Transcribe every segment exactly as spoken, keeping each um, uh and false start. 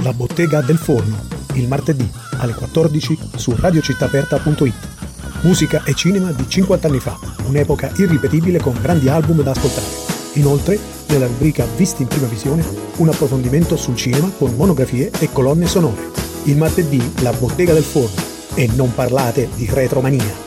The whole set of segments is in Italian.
La bottega del forno, il martedì alle quattordici su radiocittaaperta punto it. Musica e cinema di cinquanta anni fa, un'epoca irripetibile con grandi album da ascoltare. Inoltre, nella rubrica Visti in prima visione, un approfondimento sul cinema con monografie e colonne sonore. Il martedì La bottega del forno. E non parlate di retromania.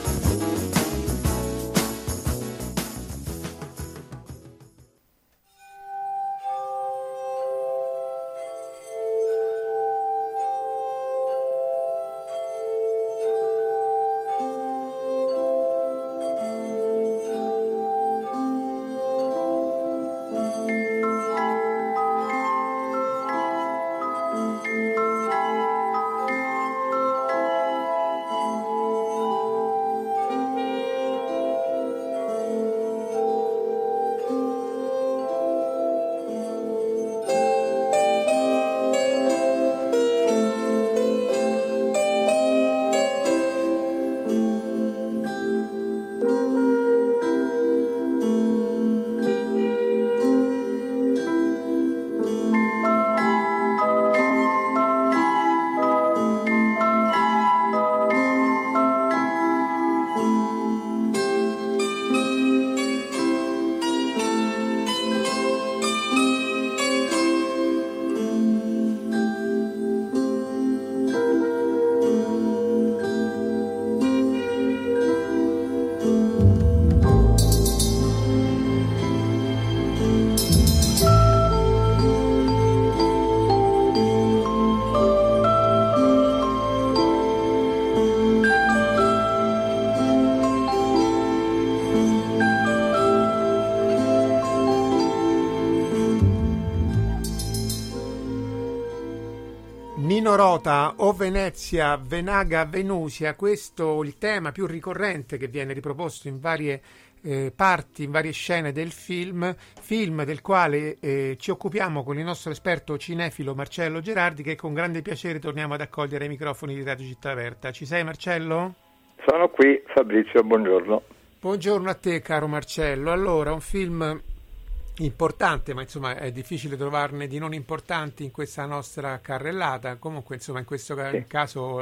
Nino Rota o Venezia, Venaga, Venusia, questo è il tema più ricorrente che viene riproposto in varie eh, parti, in varie scene del film, film del quale eh, ci occupiamo con il nostro esperto cinefilo Marcello Gerardi, che con grande piacere torniamo ad accogliere ai microfoni di Radio Città Aperta. Ci sei, Marcello? Sono qui, Fabrizio, buongiorno. Buongiorno a te, caro Marcello. Allora, un film importante, ma insomma è difficile trovarne di non importanti in questa nostra carrellata. Comunque, insomma, in questo sì. caso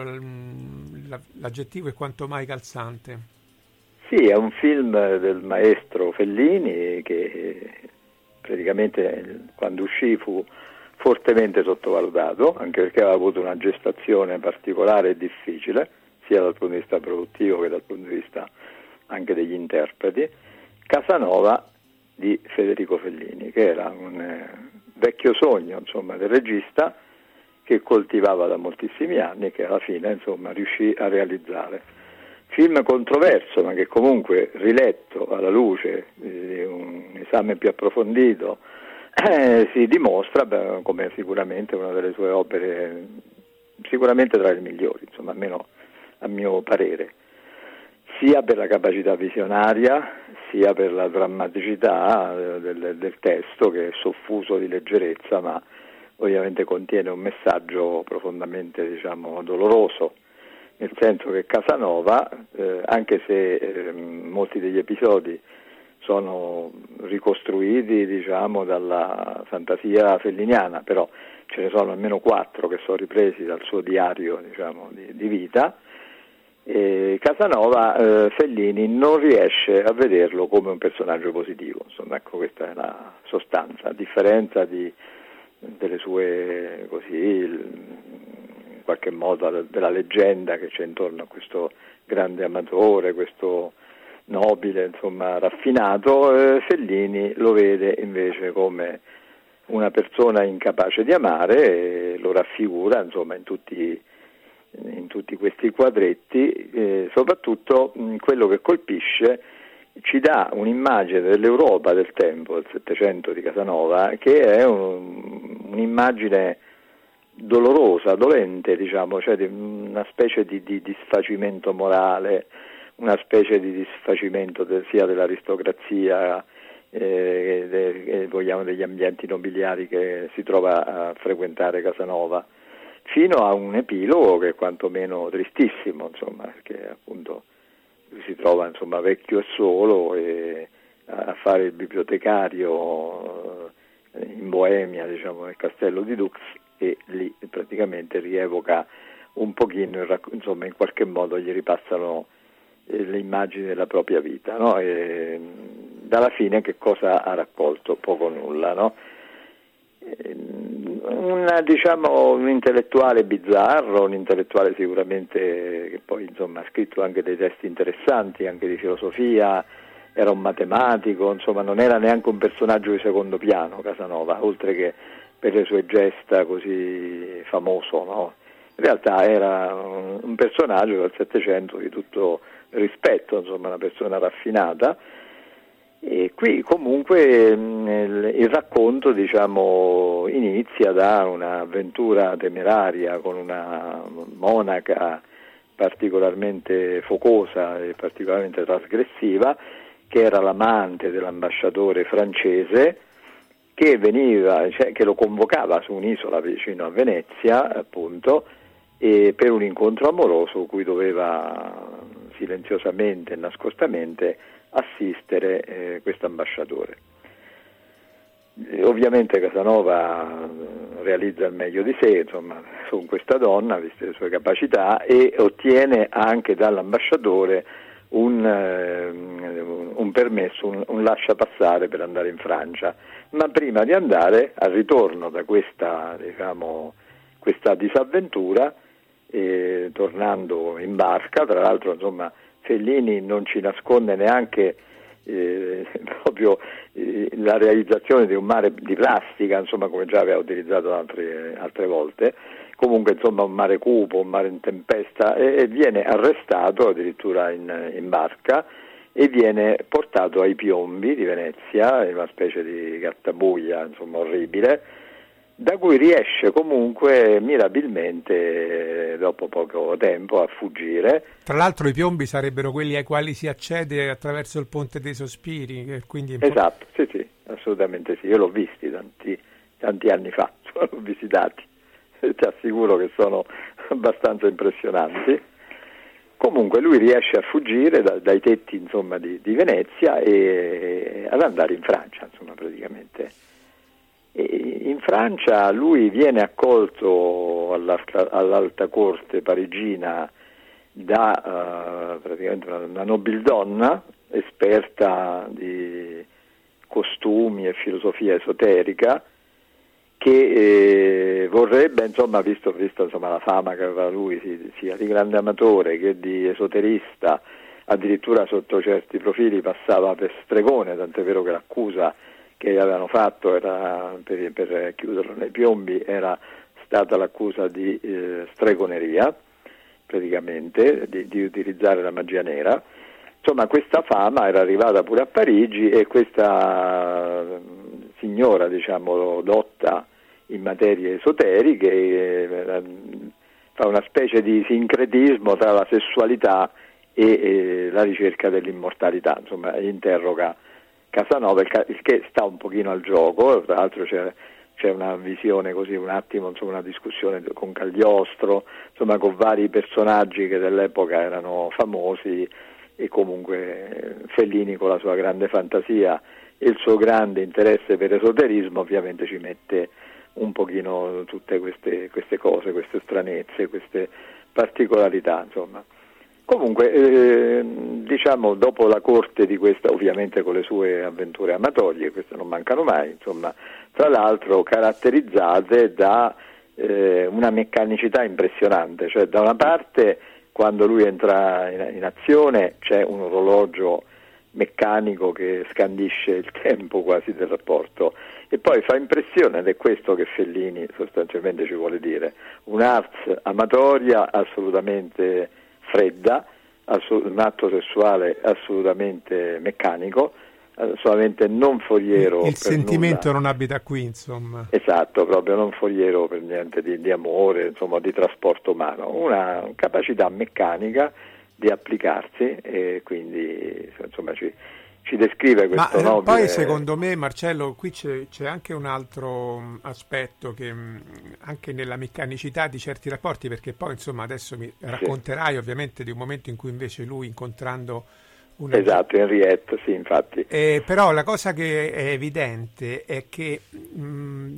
l'aggettivo è quanto mai calzante. Sì, è un film del maestro Fellini che praticamente quando uscì fu fortemente sottovalutato, anche perché aveva avuto una gestazione particolare e difficile, sia dal punto di vista produttivo che dal punto di vista anche degli interpreti. Casanova di Federico Fellini, che era un eh, vecchio sogno, insomma, del regista che coltivava da moltissimi anni e che alla fine, insomma, riuscì a realizzare. Film controverso, ma che comunque, riletto alla luce di un esame più approfondito, eh, si dimostra beh, come sicuramente una delle sue opere, sicuramente tra le migliori, insomma, almeno a mio parere, sia per la capacità visionaria, sia per la drammaticità del, del testo, che è soffuso di leggerezza, ma ovviamente contiene un messaggio profondamente, diciamo, doloroso, nel senso che Casanova, eh, anche se eh, molti degli episodi sono ricostruiti, diciamo, dalla fantasia felliniana, però ce ne sono almeno quattro che sono ripresi dal suo diario, diciamo, di, di vita. E Casanova, eh, Fellini non riesce a vederlo come un personaggio positivo, insomma, ecco, questa è la sostanza, a differenza di, delle sue, così, in qualche modo, della leggenda che c'è intorno a questo grande amatore, questo nobile, insomma, raffinato. eh, Fellini lo vede invece come una persona incapace di amare e lo raffigura, insomma, in tutti in tutti questi quadretti. Eh, soprattutto mh, quello che colpisce, ci dà un'immagine dell'Europa del tempo, del Settecento di Casanova, che è un, un'immagine dolorosa, dolente, diciamo, cioè di una specie di, di disfacimento morale, una specie di disfacimento de, sia dell'aristocrazia, eh, de, de, vogliamo degli ambienti nobiliari che si trova a frequentare Casanova, fino a un epilogo che è quantomeno tristissimo, insomma, perché appunto si trova, insomma, vecchio e solo e a fare il bibliotecario in Boemia, diciamo, nel castello di Dux, e lì praticamente rievoca un pochino, insomma in qualche modo gli ripassano eh, le immagini della propria vita, no? E dalla fine che cosa ha raccolto? Poco o nulla, no? Una, diciamo, un intellettuale bizzarro, un intellettuale sicuramente che poi insomma ha scritto anche dei testi interessanti, anche di filosofia, era un matematico, insomma non era neanche un personaggio di secondo piano Casanova, oltre che per le sue gesta così famoso, no? In realtà era un, un personaggio del Settecento di tutto rispetto, insomma una persona raffinata. E qui comunque mh, il racconto, diciamo, inizia da un'avventura temeraria con una monaca particolarmente focosa e particolarmente trasgressiva, che era l'amante dell'ambasciatore francese, che veniva, cioè, che lo convocava su un'isola vicino a Venezia, appunto, e per un incontro amoroso cui doveva silenziosamente e nascostamente assistere eh, questo ambasciatore. E ovviamente Casanova realizza il meglio di sé, insomma, con questa donna, viste le sue capacità, e ottiene anche dall'ambasciatore un, eh, un permesso, un, un lasciapassare per andare in Francia. Ma prima di andare, al ritorno da questa, diciamo, questa disavventura, eh, tornando in barca, tra l'altro, insomma, Fellini non ci nasconde neanche eh, proprio eh, la realizzazione di un mare di plastica, insomma, come già aveva utilizzato altre, altre volte, comunque insomma un mare cupo, un mare in tempesta, e, e viene arrestato addirittura in, in barca e viene portato ai Piombi di Venezia, in una specie di gattabuia, insomma, orribile, da cui riesce comunque mirabilmente dopo poco tempo a fuggire. Tra l'altro i Piombi sarebbero quelli ai quali si accede attraverso il Ponte dei Sospiri, che quindi esatto, sì sì, assolutamente sì, io l'ho visti tanti, tanti anni fa, l'ho visitati, ti assicuro che sono abbastanza impressionanti. Comunque lui riesce a fuggire da, dai tetti, insomma, di, di Venezia e ad andare in Francia, insomma, praticamente. E in Francia lui viene accolto all'alta, all'alta corte parigina da uh, praticamente una, una nobildonna esperta di costumi e filosofia esoterica, che eh, vorrebbe, insomma, visto, visto insomma, la fama che aveva lui sia di grande amatore che di esoterista, addirittura sotto certi profili passava per stregone, tant'è vero che l'accusa che avevano fatto era, per, per chiuderlo nei Piombi, era stata l'accusa di eh, stregoneria, praticamente, di, di utilizzare la magia nera. Insomma, questa fama era arrivata pure a Parigi e questa signora, diciamo, dotta in materie esoteriche, eh, fa una specie di sincretismo tra la sessualità e eh, la ricerca dell'immortalità, insomma, interroga Casanova, il che sta un pochino al gioco. Tra l'altro c'è, c'è una visione così, un attimo, insomma, una discussione con Cagliostro, insomma, con vari personaggi che dell'epoca erano famosi, e comunque Fellini, con la sua grande fantasia e il suo grande interesse per esoterismo, ovviamente ci mette un pochino tutte queste, queste cose, queste stranezze, queste particolarità, insomma. Comunque, eh, diciamo, dopo la corte di questa, ovviamente con le sue avventure amatorie, queste non mancano mai, insomma, tra l'altro caratterizzate da eh, una meccanicità impressionante, cioè da una parte quando lui entra in, in azione c'è un orologio meccanico che scandisce il tempo quasi del rapporto, e poi fa impressione, ed è questo che Fellini sostanzialmente ci vuole dire, un'ars amatoria assolutamente fredda, un atto sessuale assolutamente meccanico, assolutamente non foriero. Il per sentimento nulla. Non abita qui, insomma. Esatto, proprio non foriero per niente di, di amore, insomma, di trasporto umano, una capacità meccanica di applicarsi, e quindi insomma ci, ci descrive questo. Ma nobile... poi secondo me, Marcello, qui c'è, c'è anche un altro mh, aspetto che mh, anche nella meccanicità di certi rapporti, perché poi insomma adesso mi racconterai sì. ovviamente di un momento in cui invece lui, incontrando una... Esatto, Henriette, sì, infatti. Eh, però la cosa che è evidente è che mh,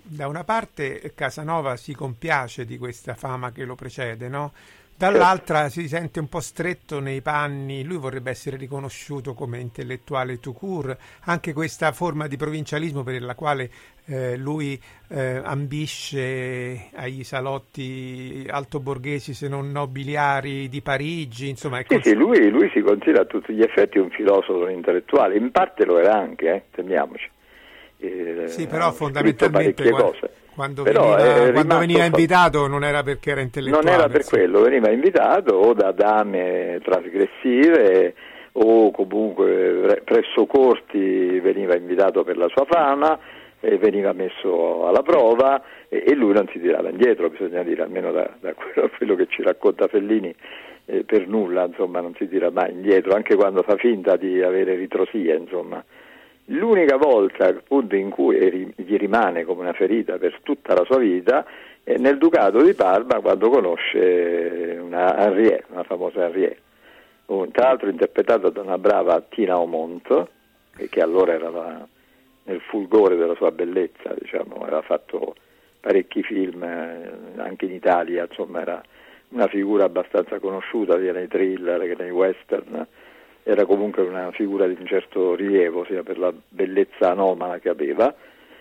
Da una parte Casanova si compiace di questa fama che lo precede, no? Dall'altra si sente un po' stretto nei panni, lui vorrebbe essere riconosciuto come intellettuale tout court, anche questa forma di provincialismo per la quale eh, lui eh, ambisce agli salotti altoborghesi se non nobiliari di Parigi, insomma. È sì, cons- sì, lui, lui si considera a tutti gli effetti un filosofo, un intellettuale, in parte lo era anche, eh, temiamoci. Eh, sì, però fondamentalmente parecchie quando, cose. quando Però veniva, quando veniva fa... invitato non era perché era intellettuale. Non era per insomma. quello, veniva invitato o da dame trasgressive o comunque presso corti veniva invitato per la sua fama, e veniva messo alla prova e, e lui non si tirava indietro, bisogna dire, almeno da, da quello, quello che ci racconta Fellini, eh, per nulla, insomma, non si tira mai indietro, anche quando fa finta di avere ritrosie, insomma. L'unica volta appunto in cui gli rimane come una ferita per tutta la sua vita è nel Ducato di Parma, quando conosce una Henriette, una famosa Henriette, tra l'altro interpretata da una brava Tina Aumont, che allora era la, nel fulgore della sua bellezza, diciamo, aveva fatto parecchi film anche in Italia, insomma era una figura abbastanza conosciuta sia nei thriller che nei western. Era comunque una figura di un certo rilievo, sia per la bellezza anomala che aveva,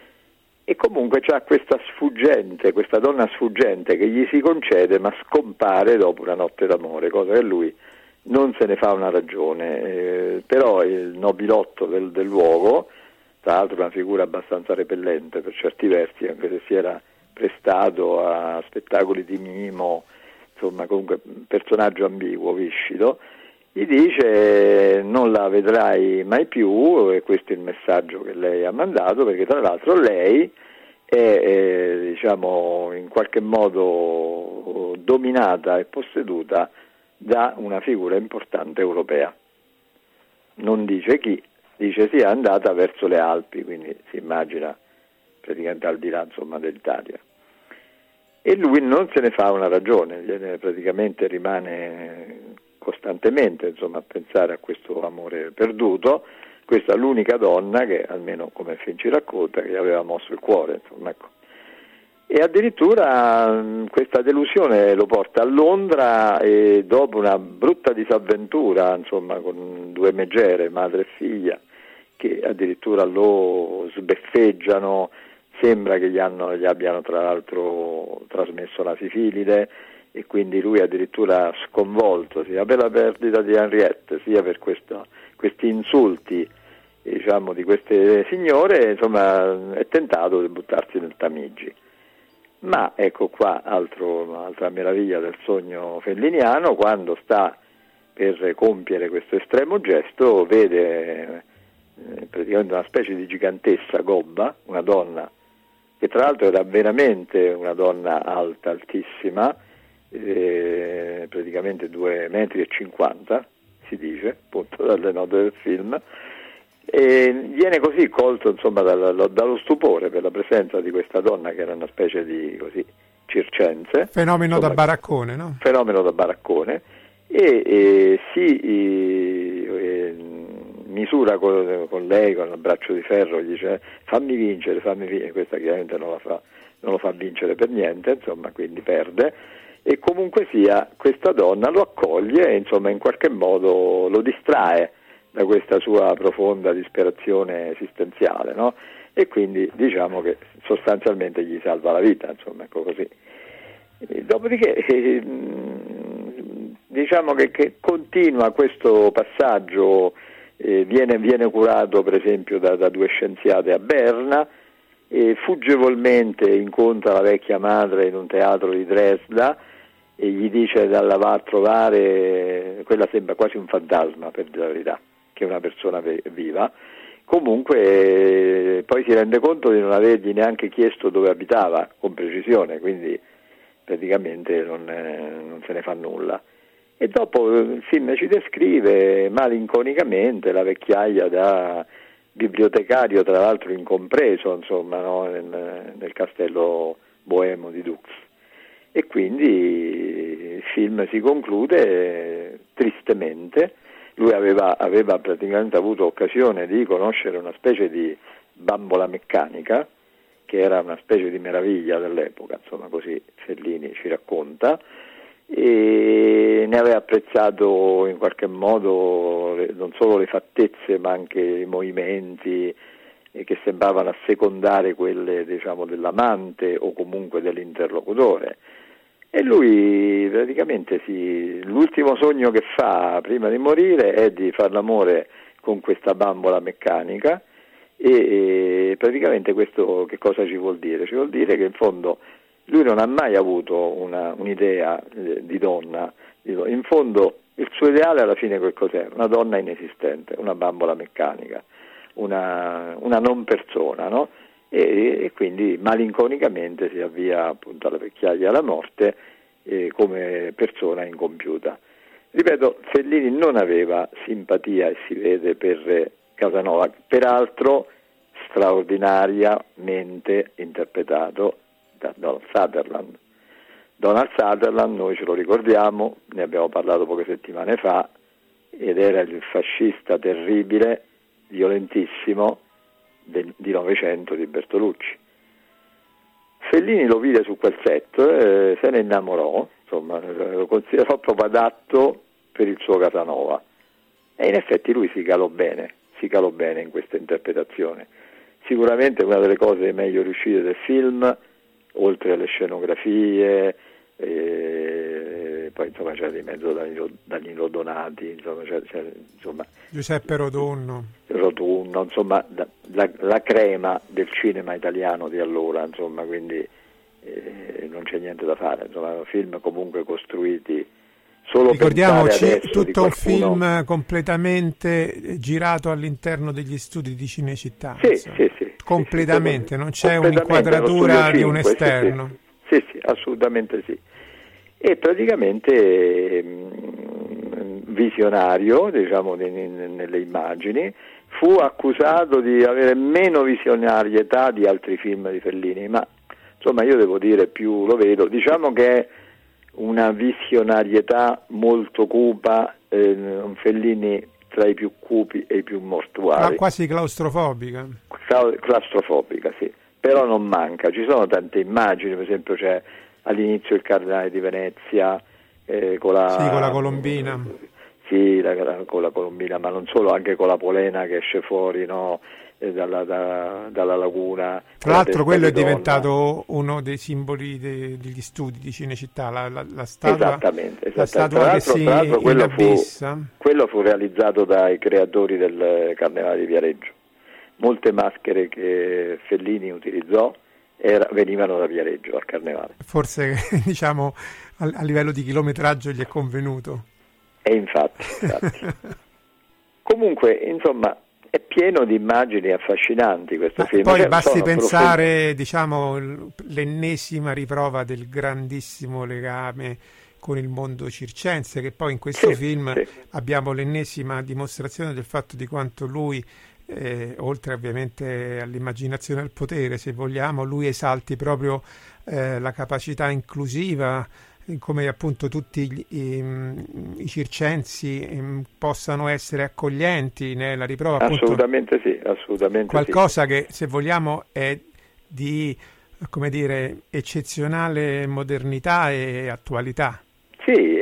e comunque c'ha questa sfuggente, questa donna sfuggente che gli si concede ma scompare dopo una notte d'amore, cosa che lui non se ne fa una ragione, eh, però il nobilotto del, del luogo, tra l'altro una figura abbastanza repellente per certi versi, anche se si era prestato a spettacoli di mimo, insomma comunque un personaggio ambiguo, viscido, gli dice non la vedrai mai più, e questo è il messaggio che lei ha mandato, perché tra l'altro lei è, è diciamo in qualche modo dominata e posseduta da una figura importante europea. Non dice chi, dice sia andata verso le Alpi, quindi si immagina praticamente al di là, insomma, dell'Italia. E lui non se ne fa una ragione, praticamente rimane costantemente, insomma, a pensare a questo amore perduto. Questa è l'unica donna che, almeno come film ci racconta, che gli aveva mosso il cuore, insomma, ecco. E addirittura questa delusione lo porta a Londra, e dopo una brutta disavventura, insomma, con due megere, madre e figlia, che addirittura lo sbeffeggiano, sembra che gli, hanno, gli abbiano tra l'altro trasmesso la sifilide, e quindi lui addirittura sconvolto sia per la perdita di Henriette sia per questo, questi insulti, diciamo, di queste signore, insomma è tentato di buttarsi nel Tamigi. Ma ecco qua altro, altra meraviglia del sogno felliniano: quando sta per compiere questo estremo gesto vede eh, praticamente una specie di gigantessa gobba, una donna che tra l'altro era veramente una donna alta, altissima, Eh, praticamente due metri e cinquanta, si dice, appunto dalle note del film, e viene così colto, insomma, dallo, dallo stupore per la presenza di questa donna che era una specie di così circense, fenomeno insomma, da baraccone, no? Fenomeno da baraccone, e, e si e, misura con, con lei con il braccio di ferro, gli dice fammi vincere, fammi vincere, questa chiaramente non la fa, non lo fa vincere per niente, insomma, quindi perde. E comunque sia, questa donna lo accoglie e, insomma, in qualche modo lo distrae da questa sua profonda disperazione esistenziale, no? E quindi diciamo che sostanzialmente gli salva la vita, insomma, ecco così. E dopodiché eh, diciamo che, che continua questo passaggio, eh, viene, viene curato per esempio da, da due scienziate a Berna, e fuggevolmente incontra la vecchia madre in un teatro di Dresda e gli dice da la va a trovare, quella sembra quasi un fantasma, per dire la verità, che è una persona viva. Comunque eh, poi si rende conto di non avergli neanche chiesto dove abitava con precisione, quindi praticamente non, eh, non se ne fa nulla. E dopo il film ci descrive malinconicamente la vecchiaia da bibliotecario, tra l'altro incompreso, insomma, no? nel, nel castello boemo di Dux. E quindi il film si conclude tristemente. Lui aveva, aveva praticamente avuto occasione di conoscere una specie di bambola meccanica che era una specie di meraviglia dell'epoca, insomma così Fellini ci racconta, e ne aveva apprezzato in qualche modo le, non solo le fattezze ma anche i movimenti eh, che sembravano assecondare quelle, diciamo, dell'amante o comunque dell'interlocutore. E lui praticamente si, l'ultimo sogno che fa prima di morire è di far l'amore con questa bambola meccanica, e, e praticamente questo che cosa ci vuol dire? Ci vuol dire che in fondo lui non ha mai avuto una, un'idea eh, di donna, in fondo il suo ideale alla fine quel cos'è? Una donna inesistente, una bambola meccanica, una, una non persona, no? E, e quindi malinconicamente si avvia appunto alla vecchiaia alla morte eh, come persona incompiuta. Ripeto, Fellini non aveva simpatia, e si vede, per Casanova, peraltro straordinariamente interpretato da Donald Sutherland. Donald Sutherland, noi ce lo ricordiamo, ne abbiamo parlato poche settimane fa, ed era il fascista terribile, violentissimo del, di Novecento di Bertolucci. Fellini lo vide su quel set, eh, se ne innamorò, insomma, lo considerò proprio adatto per il suo Casanova, e in effetti lui si calò bene, si calò bene in questa interpretazione. Sicuramente una delle cose meglio riuscite del film, oltre alle scenografie, e poi insomma c'era di mezzo Danilo, Danilo Donati, insomma, c'era, c'era, insomma Giuseppe Rotunno, Rotunno insomma la, la, la crema del cinema italiano di allora, insomma, quindi eh, non c'è niente da fare, insomma, film comunque costruiti solo. Ricordiamoci, tutto un film completamente girato all'interno degli studi di Cinecittà, sì, sì, sì, completamente, sì, sì, non c'è completamente un'inquadratura di un cinque, esterno. Sì, sì, sì, assolutamente sì. E praticamente mh, visionario, diciamo, di, nelle immagini, fu accusato di avere meno visionarietà di altri film di Fellini, ma insomma io devo dire, più lo vedo, diciamo che è una visionarietà molto cupa, eh, un Fellini tra i più cupi e i più mortuari. Ma quasi claustrofobica. Claustrofobica, sì. Però non manca, ci sono tante immagini, per esempio c'è all'inizio il Cardinale di Venezia eh, con la... Sì, con la colombina. Sì, la, la, con la colombina, ma non solo, anche con la polena che esce fuori, no? eh, dalla, da, dalla laguna. Tra l'altro quello è donna. diventato uno dei simboli de, degli studi di Cinecittà, la, la, la statua, esattamente, esattamente. La statua che si quello inabissa. Fu, quello fu realizzato dai creatori del Carnevale di Viareggio. Molte maschere che Fellini utilizzò era, venivano da Viareggio al Carnevale. Forse, diciamo, a, a livello di chilometraggio gli è convenuto. E infatti, infatti. Comunque, insomma, è pieno di immagini affascinanti questo Ma film. poi cioè, basti pensare, profondi. diciamo, l'ennesima riprova del grandissimo legame con il mondo circense, che poi in questo sì, film sì. abbiamo l'ennesima dimostrazione del fatto di quanto lui, eh, oltre ovviamente all'immaginazione e al potere, se vogliamo, lui esalti proprio eh, la capacità inclusiva, come appunto tutti gli, i, i circensi eh, possano essere accoglienti nella riprova. Appunto, assolutamente sì, assolutamente qualcosa sì. che, se vogliamo, è di, come dire, eccezionale modernità e attualità. Sì, e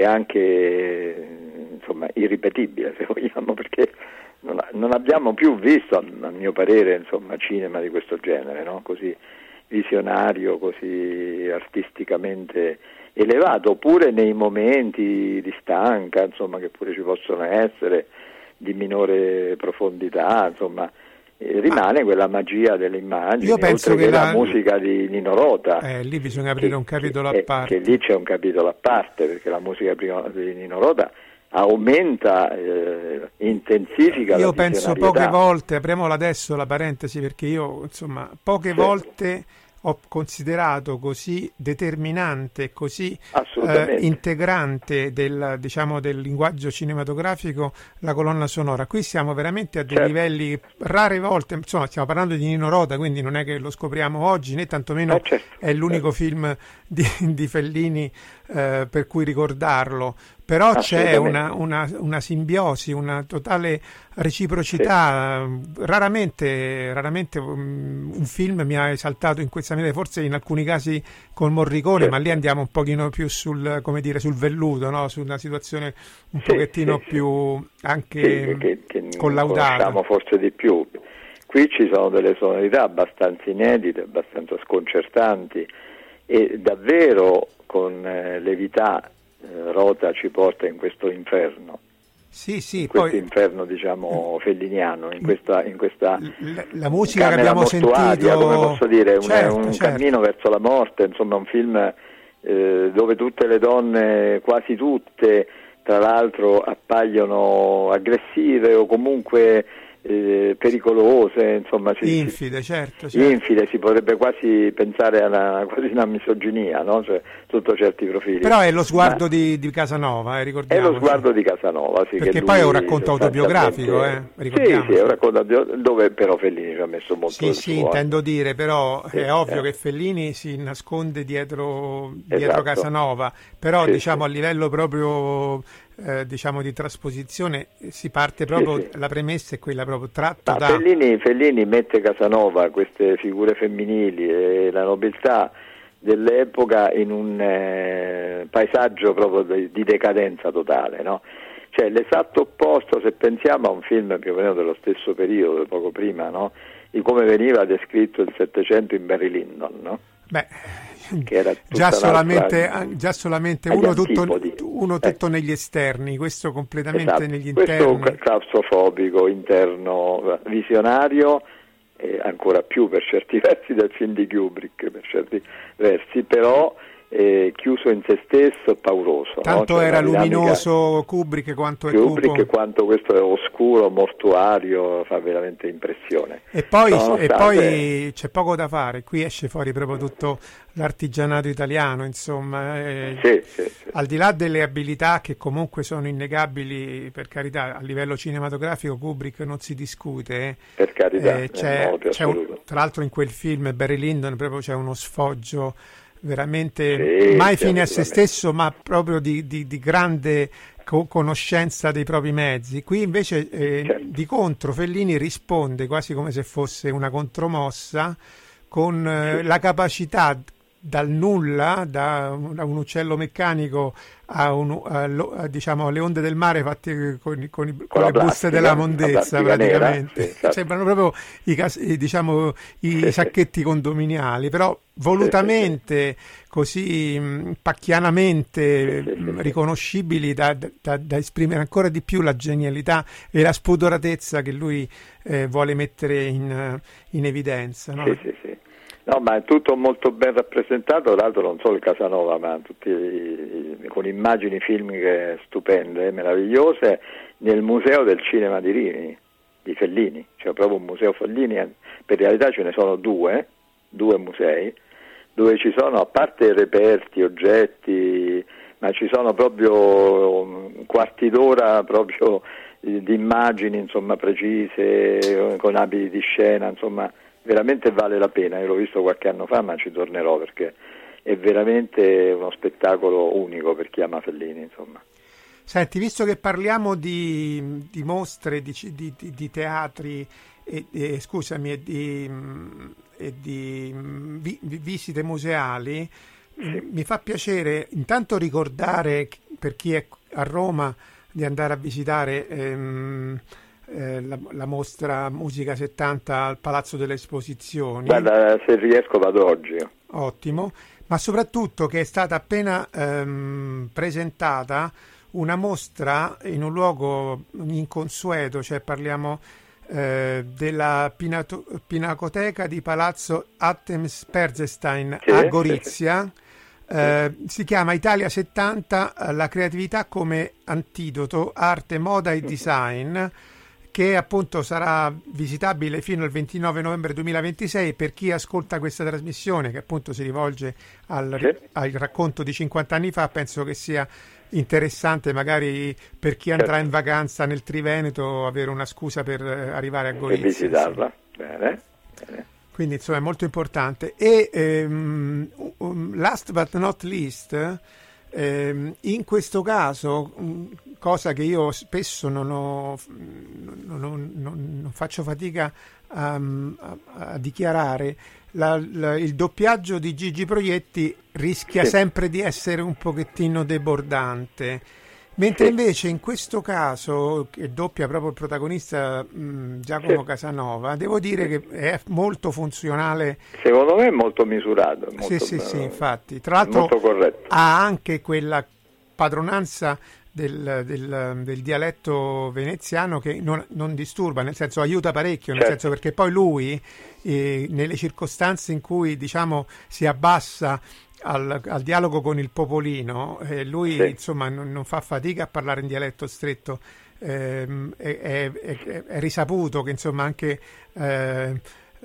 anche insomma irripetibile, se vogliamo, perché non, non abbiamo più visto, a mio parere, insomma, cinema di questo genere, no? Così visionario, così artisticamente elevato, oppure nei momenti di stanca, insomma, che pure ci possono essere, di minore profondità, insomma, eh, rimane quella magia delle immagini. Io penso oltre che, che la... la musica di Nino Rota, eh, lì bisogna aprire che, un capitolo che, a parte, che lì c'è un capitolo a parte, perché la musica di Nino Rota aumenta, eh, intensifica io la penso poche volte, apriamola adesso la parentesi, perché io insomma poche certo. volte ho considerato così determinante, così eh, integrante del, diciamo, del linguaggio cinematografico la colonna sonora. Qui siamo veramente a dei certo. livelli, rare volte, insomma stiamo parlando di Nino Rota, quindi non è che lo scopriamo oggi, né tantomeno eh certo. è l'unico certo. film di, di Fellini eh, per cui ricordarlo, però c'è una, una, una simbiosi, una totale reciprocità. Sì. Raramente, raramente um, un film mi ha esaltato in questa maniera, forse in alcuni casi con Morricone, certo. Ma lì andiamo un pochino più sul, come dire, sul velluto, no? Su una situazione un sì, pochettino sì, più sì. anche sì, che, che collaudata. Conosciamo forse di più. Qui ci sono delle sonorità abbastanza inedite, abbastanza sconcertanti, e davvero con eh, levità eh, Rota ci porta in questo inferno. Sì, sì, in questo poi, inferno, diciamo, felliniano, in questa, in questa la, la musica che abbiamo mortuaria, sentito, come posso dire, certo, un, un certo. cammino verso la morte, insomma un film eh, dove tutte le donne, quasi tutte, tra l'altro appaiono aggressive o comunque eh, pericolose, insomma si, infide, certo, certo. Infide, si potrebbe quasi pensare a una, quasi una misoginia, no? Cioè, sotto certi profili. Però è lo sguardo Ma, di, di Casanova, eh, ricordiamo. È lo sguardo di Casanova, sì. Perché che poi è un racconto autobiografico, eh, ricordiamo. Sì, sì, è un racconto dove però Fellini ci ha messo molto Sì, del sì, suo, intendo dire, però sì, è ovvio eh. che Fellini si nasconde dietro, dietro esatto. Casanova, però sì, diciamo sì. a livello proprio eh, diciamo di trasposizione si parte proprio, sì, sì. la premessa è quella proprio tratto Ma da... Fellini, Fellini mette Casanova, queste figure femminili e la nobiltà dell'epoca in un eh, paesaggio proprio di, di decadenza totale, no? Cioè l'esatto opposto, se pensiamo a un film più o meno dello stesso periodo, poco prima, no? Di come veniva descritto il Settecento in Barry Lyndon, no? Beh, che era già solamente, già solamente uno tutto, uno tutto eh. negli esterni, questo completamente esatto. negli interni. Questo claustrofobico, interno, visionario, eh, ancora più per certi versi del film di Kubrick, per certi versi, però eh, chiuso in se stesso, pauroso. Tanto no? Cioè, era luminoso Kubrick quanto è Kubrick, cupo. quanto questo è oscuro, mortuario, fa veramente impressione. E poi, Nonostante... e poi c'è poco da fare, qui esce fuori proprio tutto l'artigianato italiano, insomma, eh, sì, sì, sì. Al di là delle abilità che comunque sono innegabili, per carità, a livello cinematografico Kubrick non si discute, eh. Per carità, eh, c'è, c'è un, tra l'altro in quel film Barry Lyndon proprio c'è uno sfoggio veramente sì, mai sì, fine a se stesso, ma proprio di, di, di grande co- conoscenza dei propri mezzi. Qui invece eh, certo. di contro Fellini risponde quasi come se fosse una contromossa con eh, sì. la capacità dal nulla, da un, da un uccello meccanico a, un, a, a, diciamo, alle onde del mare fatte con, con, con, con le buste della mondezza, praticamente. Nera, sì, esatto. Sembrano proprio i, cas- diciamo, i sì, sacchetti sì. condominiali, però volutamente, sì, sì. così mh, pacchianamente sì, sì, mh, riconoscibili da, da, da esprimere ancora di più la genialità e la spudoratezza che lui eh, vuole mettere in, in evidenza. No? Sì, sì, sì. No, ma è tutto molto ben rappresentato, tra l'altro non solo il Casanova, ma tutti i, con immagini filmiche stupende, meravigliose, nel Museo del Cinema di Rimini, di Fellini, cioè proprio un museo Fellini, per realtà ce ne sono due, due musei, dove ci sono, a parte reperti, oggetti, ma ci sono proprio quarti d'ora proprio di immagini, insomma, precise, con abiti di scena, insomma, veramente vale la pena. Io l'ho visto qualche anno fa, ma ci tornerò perché è veramente uno spettacolo unico per chi ama Fellini, insomma. Senti, visto che parliamo di, di mostre, di, di, di teatri, e, e, scusami, e di, e di vi, visite museali, sì. Mi fa piacere intanto ricordare per chi è a Roma di andare a visitare ehm, Eh, la, la mostra Musica settanta al Palazzo delle Esposizioni. Guarda, se riesco vado oggi. Ottimo, ma soprattutto che è stata appena ehm, presentata una mostra in un luogo inconsueto, cioè parliamo eh, della Pinato- Pinacoteca di Palazzo Artemis-Perzestein sì, a Gorizia. Sì, sì. Eh, si chiama Italia settanta, la creatività come antidoto, arte, moda e design, che appunto sarà visitabile fino al ventinove novembre duemilaventisei. Per chi ascolta questa trasmissione, che appunto si rivolge al, sì. al racconto di cinquanta anni fa, penso che sia interessante magari per chi andrà certo. in vacanza nel Triveneto avere una scusa per arrivare a Gorizia. E visitarla, sì. bene, bene. Quindi insomma è molto importante. E um, um, last but not least Eh, in questo caso, cosa che io spesso non, ho, non, non, non, non faccio fatica a, a, a dichiarare, la, la, il doppiaggio di Gigi Proietti rischia sì. sempre di essere un pochettino debordante, mentre sì. invece in questo caso, che doppia proprio il protagonista mh, Giacomo sì. Casanova, devo dire che è molto funzionale. Secondo me è molto misurato. Molto, sì, sì, sì, infatti. Tra l'altro molto corretto. Ha anche quella padronanza del, del, del dialetto veneziano che non, non disturba, nel senso aiuta parecchio, nel certo. senso perché poi lui, eh, nelle circostanze in cui diciamo si abbassa al, al dialogo con il popolino, eh, lui sì. insomma non, non fa fatica a parlare in dialetto stretto. Eh, è, è, è, è risaputo che insomma anche eh,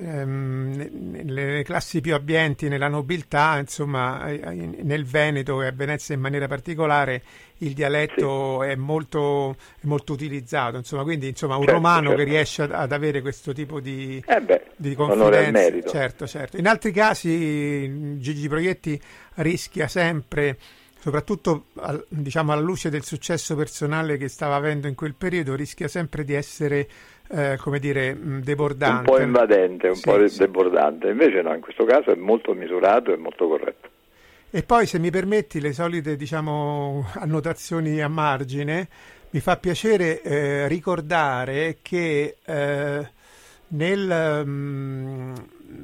nelle classi più abbienti, nella nobiltà, insomma nel Veneto e a Venezia in maniera particolare il dialetto sì. è molto è molto utilizzato, insomma, quindi insomma un certo, romano certo. che riesce ad, ad avere questo tipo di, eh beh, di confidenza, certo, certo. In altri casi Gigi Proietti rischia sempre, soprattutto al, diciamo alla luce del successo personale che stava avendo in quel periodo, rischia sempre di essere Eh, come dire, debordante. Un po' invadente, un sì, po' sì. debordante. Invece no, in questo caso è molto misurato e molto corretto. E poi, se mi permetti, le solite, diciamo, annotazioni a margine, mi fa piacere eh, ricordare che eh, nel, mh,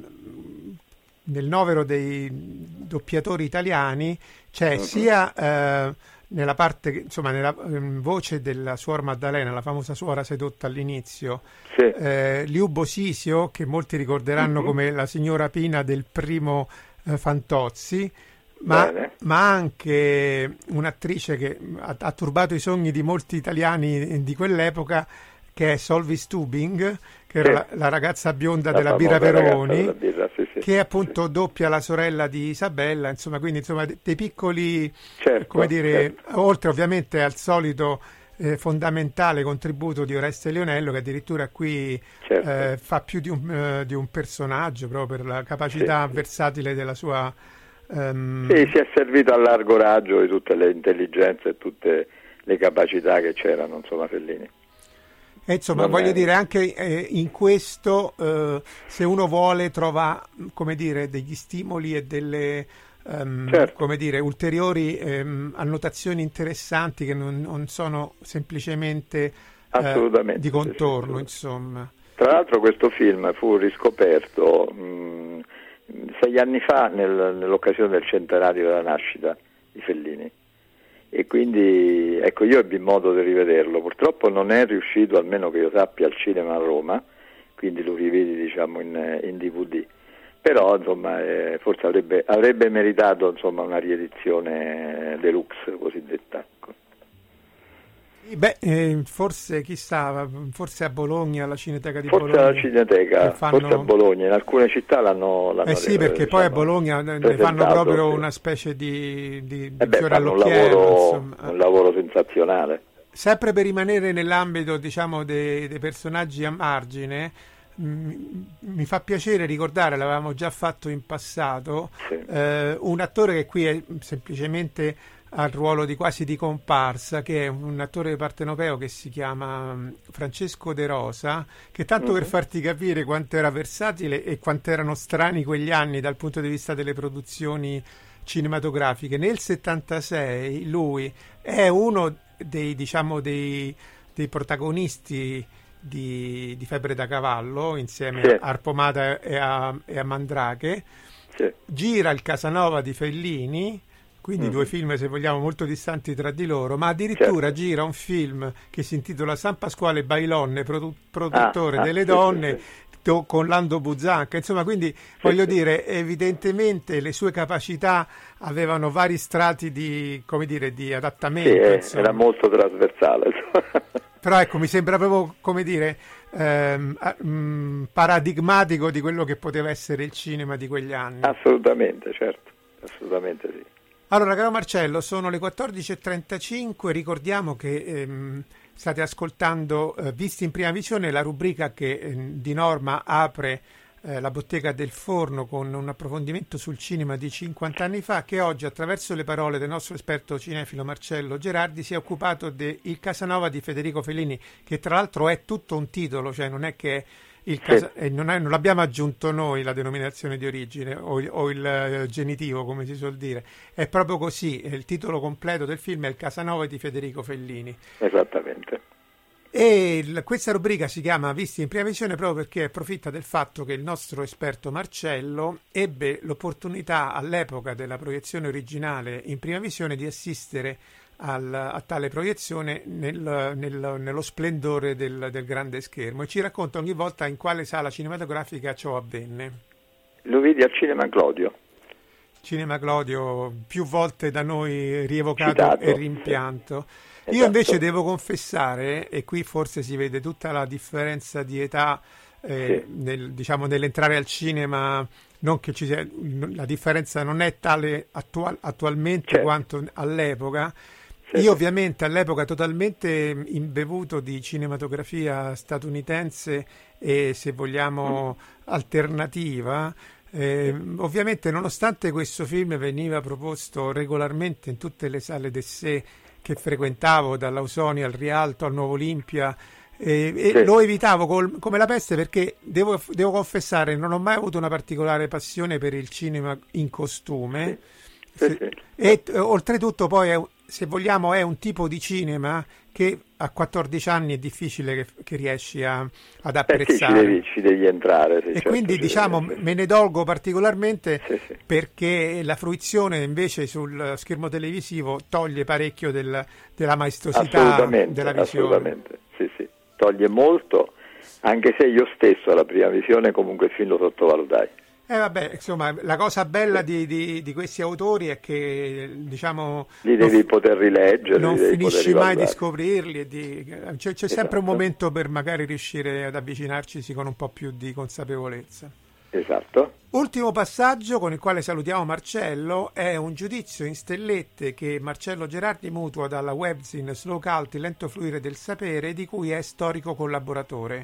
nel novero dei doppiatori italiani c'è uh-huh. sia eh, nella parte, insomma, nella um, voce della Suor Maddalena, la famosa suora sedotta all'inizio, sì. eh, Liu Bosisio, che molti ricorderanno uh-huh. come la signora Pina del primo eh, Fantozzi, ma, ma anche un'attrice che ha, ha turbato i sogni di molti italiani di quell'epoca, che è Solvi Stubing, che sì. era la, la ragazza bionda la della Birra Peroni, della birra, sì, sì, che appunto sì. doppia la sorella di Isabella, insomma, quindi insomma dei, dei piccoli, certo, come dire, certo. oltre ovviamente al solito eh, fondamentale contributo di Oreste Lionello, che addirittura qui certo. eh, fa più di un, uh, di un personaggio, proprio per la capacità sì. versatile della sua... Um... Sì, si è servito a largo raggio di tutte le intelligenze e tutte le capacità che c'erano, insomma, Fellini. E insomma, non voglio è... dire, anche eh, in questo, eh, se uno vuole, trova, come dire, degli stimoli e delle, um, certo. come dire, ulteriori um, annotazioni interessanti che non, non sono semplicemente eh, di contorno, sì, sì. insomma. Tra l'altro questo film fu riscoperto mh, sei anni fa nel, nell'occasione del centenario della nascita di Fellini. E quindi ecco, io ebbi modo di rivederlo, purtroppo non è riuscito, almeno che io sappia, al cinema a Roma, quindi lo rivedi diciamo in, in D V D, però insomma eh, forse avrebbe, avrebbe meritato insomma una riedizione deluxe cosiddetta. Beh, eh, forse chissà, forse a Bologna, alla Cineteca di forse Bologna. Forse alla Cineteca, fanno... forse a Bologna, in alcune città l'hanno... l'hanno eh sì, perché diciamo, poi a Bologna ne fanno proprio sì. una specie di, di, di eh beh, fiore fanno all'occhiello. Un lavoro, insomma. un lavoro sensazionale. Sempre per rimanere nell'ambito, diciamo, dei, dei personaggi a margine, mh, mi fa piacere ricordare, l'avevamo già fatto in passato, sì. eh, un attore che qui è semplicemente... al ruolo di quasi di comparsa, che è un attore partenopeo che si chiama Francesco De Rosa, che tanto mm-hmm. per farti capire quanto era versatile e quanto erano strani quegli anni dal punto di vista delle produzioni cinematografiche, nel settantasei lui è uno dei, diciamo, dei, dei protagonisti di, di Febbre da cavallo insieme sì. a Arpomata e a, e a Mandrake, sì. gira il Casanova di Fellini, quindi mm-hmm. due film, se vogliamo, molto distanti tra di loro, ma addirittura certo. gira un film che si intitola San Pasquale Bailonne, produ- produttore ah, delle ah, donne, sì, sì. To- con Lando Buzzanca, insomma, quindi sì, voglio sì. dire, evidentemente le sue capacità avevano vari strati di, come dire, di adattamento. Sì, era molto trasversale. Però ecco, mi sembra proprio, come dire, ehm, mh, paradigmatico di quello che poteva essere il cinema di quegli anni. Assolutamente, certo, assolutamente sì. Allora, caro Marcello, sono le quattordici e trentacinque, ricordiamo che ehm, state ascoltando eh, Visti in Prima Visione, la rubrica che eh, di norma apre eh, La bottega del forno, con un approfondimento sul cinema di cinquanta anni fa, che oggi, attraverso le parole del nostro esperto cinefilo Marcello Gerardi, si è occupato de Il Casanova di Federico Fellini, che tra l'altro è tutto un titolo, cioè non è che il casa- Sì. eh, non, è- non l'abbiamo aggiunto noi la denominazione di origine o, il o il, eh, genitivo, come si suol dire, è proprio così. Il titolo completo del film è Il Casanova di Federico Fellini. Esattamente. E il- questa rubrica si chiama Visti in prima visione proprio perché approfitta del fatto che il nostro esperto Marcello ebbe l'opportunità all'epoca della proiezione originale in prima visione di assistere al- a tale proiezione nel- nel- nello splendore del, del grande schermo, e ci racconta ogni volta in quale sala cinematografica ciò avvenne. Lo vedi al Cinema Clodio. Cinema Clodio, più volte da noi rievocato Citato, e rimpianto. sì. Io Esatto. invece devo confessare, e qui forse si vede tutta la differenza di età, eh, Sì. nel, diciamo, nell'entrare al cinema, non che ci sia, la differenza non è tale attual- attualmente Certo. quanto all'epoca. Sì, Io sì. ovviamente all'epoca totalmente imbevuto di cinematografia statunitense e, se vogliamo, alternativa. Eh, ovviamente, nonostante questo film veniva proposto regolarmente in tutte le sale d'essè che frequentavo, dall'Ausonia al Rialto al Nuovo Olimpia, eh, e Sì. lo evitavo col- come la peste, perché devo, devo confessare non ho mai avuto una particolare passione per il cinema in costume. Sì, Se- sì. e eh, oltretutto poi è un- se vogliamo è un tipo di cinema che a quattordici anni è difficile che, che riesci a- ad Eh sì, ci apprezzare. devi, ci devi entrare. sì, E certo, quindi ci diciamo devi- me ne dolgo particolarmente, Sì, sì. perché la fruizione invece sul schermo televisivo toglie parecchio del- della maestosità Assolutamente, della visione. assolutamente. Sì, sì. Toglie molto, anche se io stesso alla prima visione comunque il film lo sottovalutai. Eh vabbè, insomma, la cosa bella di, di- di questi autori è che, diciamo, Li non, devi poter rileggere, non li devi finisci poter mai di rivalutare. scoprirli, e di- c'è, c'è sempre un Esatto. momento per magari riuscire ad avvicinarci con un po' più di consapevolezza. Esatto. Ultimo passaggio con il quale salutiamo Marcello è un giudizio in stellette che Marcello Gerardi mutua dalla webzine Slow Cult, il lento fluire del sapere, di cui è storico collaboratore.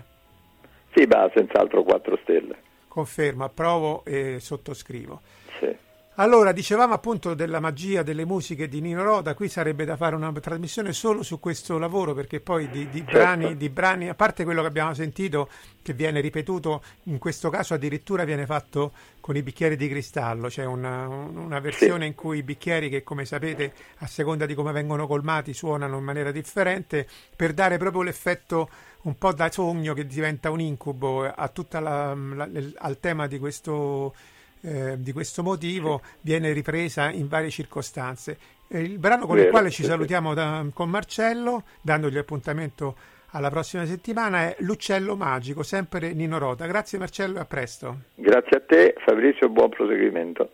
Sì, ma senz'altro quattro stelle. Confermo, approvo e sottoscrivo. Sì. Allora, dicevamo appunto della magia delle musiche di Nino Rota. Qui sarebbe da fare una trasmissione solo su questo lavoro, perché poi di, di, Certo. brani, di brani, a parte quello che abbiamo sentito, che viene ripetuto, in questo caso addirittura viene fatto con i bicchieri di cristallo, c'è una, una versione Sì. in cui i bicchieri, che come sapete a seconda di come vengono colmati suonano in maniera differente, per dare proprio l'effetto un po' da sogno che diventa un incubo a tutta la, la- al tema di questo eh, di questo motivo, viene ripresa in varie circostanze. Eh, il brano con il Vero, quale ci sì, sì. salutiamo da- con Marcello, dandogli appuntamento alla prossima settimana, è L'uccello magico, sempre Nino Rota. Grazie Marcello e a presto. Grazie a te Fabrizio, buon proseguimento.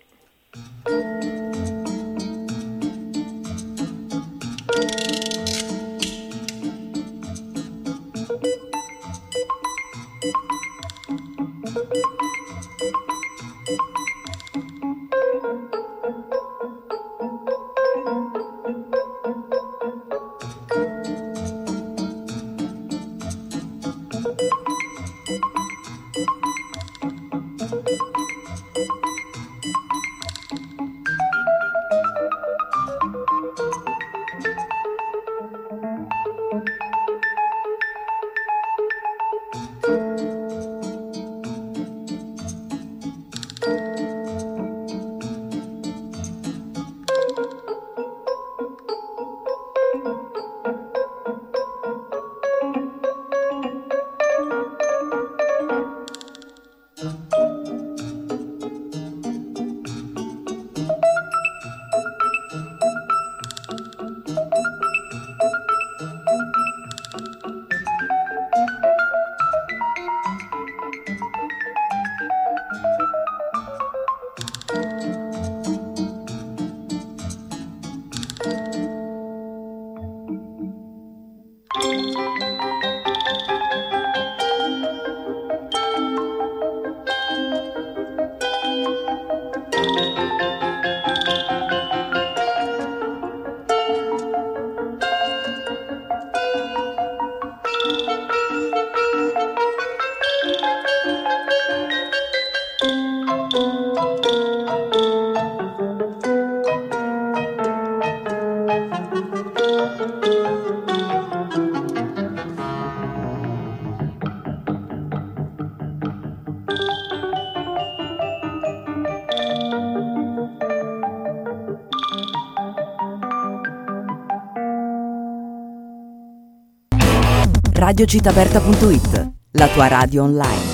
radio città aperta punto it, la tua radio online.